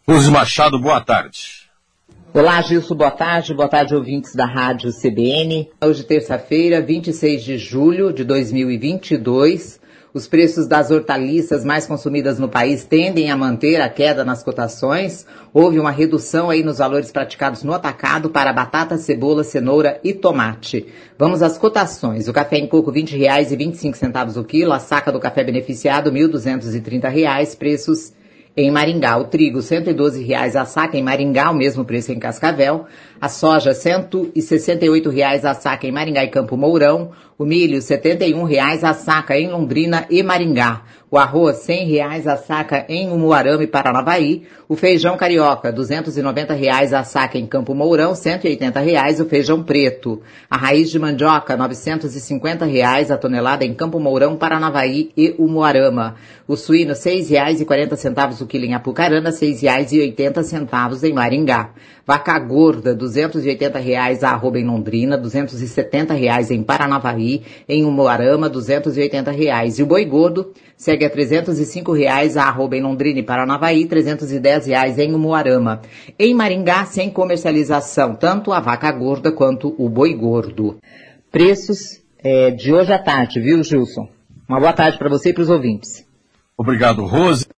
Rose Machado, boa tarde. Olá, Gilson, boa tarde, ouvintes da Rádio CBN. Hoje, terça-feira, 26 de julho de 2022, os preços das hortaliças mais consumidas no país tendem a manter a queda nas cotações. Houve uma redução aí nos valores praticados no atacado para batata, cebola, cenoura e tomate. Vamos às cotações. O café em coco, R$ 20,25 o quilo. A saca do café beneficiado, R$ 1.230, preços em Maringá. O trigo, R$ 112 a saca em Maringá, o mesmo preço em Cascavel. A soja, R$ 168 a saca em Maringá e Campo Mourão. O milho, R$ 71 a saca em Londrina e Maringá. O arroz, R$ 100 a saca em Umuarama e Paranavaí. O feijão carioca, R$ 290 a saca em Campo Mourão, R$ 180 o feijão preto. A raiz de mandioca, R$ 950 a tonelada em Campo Mourão, Paranavaí e Umuarama. O suíno, R$ 6,40 o quilo em Apucarana, R$ 6,80 em Maringá. Vaca gorda, R$ 280 a arroba em Londrina, R$ 270 em Paranavaí, em Umuarama, R$ 280. E o boi gordo segue a R$ 305 a arroba em Londrina e Paranavaí, R$ 310 em Umuarama. Em Maringá, sem comercialização, tanto a vaca gorda quanto o boi gordo. Preços de hoje à tarde, viu, Gilson? Uma boa tarde para você e para os ouvintes. Obrigado, Rose.